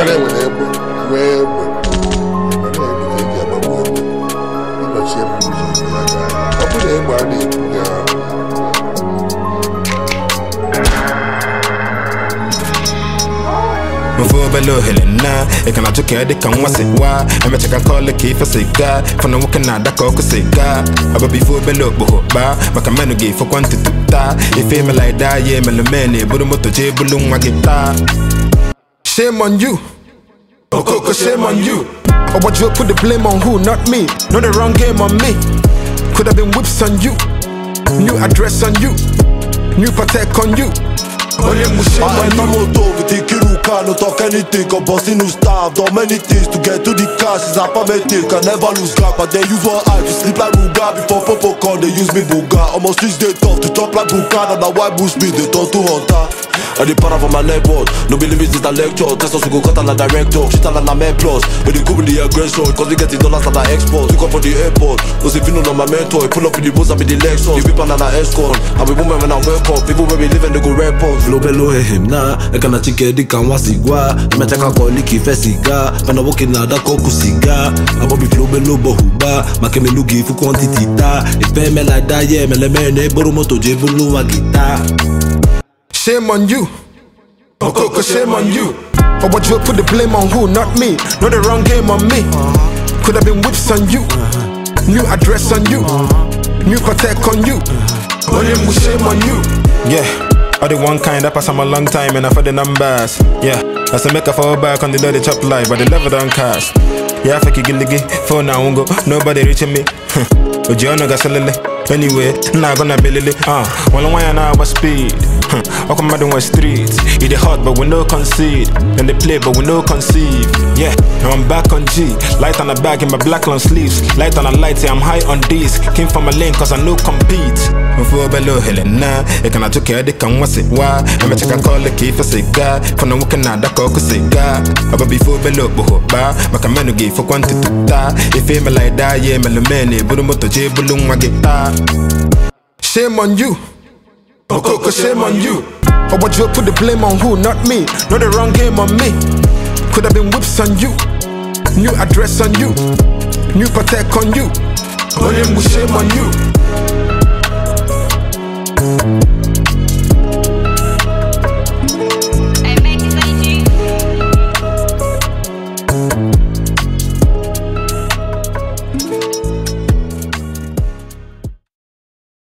Move below Helena, I can not care the can was it why I met a call the key for cigar for no working at the coca cigar. About before below Boba, but a man who gave for quantity to die. If you like that, yeah, Melamene, but a motor jabulum, my guitar. Shame on you, Coco, shame on you. Or what you put the blame on who, not me. Not the wrong game on me. Could have been whips on you, new address on you, new protect on you. I'm moto, we take you can not talk anything. I'm busting new staff, done many things to get to the cash. It's a permitted, can never lose gap. But they use one eye to sleep like Ruga. Before Popo call, they use me Buga. Almost streets they tough to chop like Buka. And the white boost me, they turn to hunter. And the para for my leg board. No believe it's a lecture. Test us to go cut on a director. Shit on a man plus. But they go with the aggression. Cause we getting dollars at the export. We go for the airport. Cause if you know my mentor, pull up in the bus and be the Lexus. You whip on an escort. And we women when I wake up. People where we live and they go report. Flow below him na. I can't chicken the can was igwa. I met a call Nicky Fessiga. When I walk in the coco cigar. I will be flow below Bohuba. Makeme lugi for quantity ta. If I me like that, yeah, me le mene. Boromoto jebulu a guitar. Shame on you, Coco, shame on you. Or what you put the blame on who, not me. Not the wrong game on me. Could have been whips on you, new address on you, new protect on you. Shame on you. Yeah, I the one kind that pass on a long time and I for the numbers. Yeah, as I make a fall back on the dirty chop life, but the level don't cast. Yeah, I fake it gilly phone now won't go, nobody reaching me. But you know got anyway, not gonna be lily. Well, why an hour speed? I come out on streets. It is hot, but we no concede. And they play, but we no conceive. Yeah, now I'm back on G. Light on the bag in my black long sleeves. Light on a light, yeah, I'm high on disc. Came from a lane, cause I no compete. Before below Helena, I can not care, they can was it why. I'm a check and call the key for cigar. For no working at the coca cigar. But before below Boba, but a man who gave for quantity to die. If you me like that, yeah, Melamene, but a motor jabulum, my guitar. Shame on you, Coco, shame on you. Or what you put the blame on who, not me. Not the wrong game on me. Could have been whips on you, new address on you, new protect on you. Shame on you.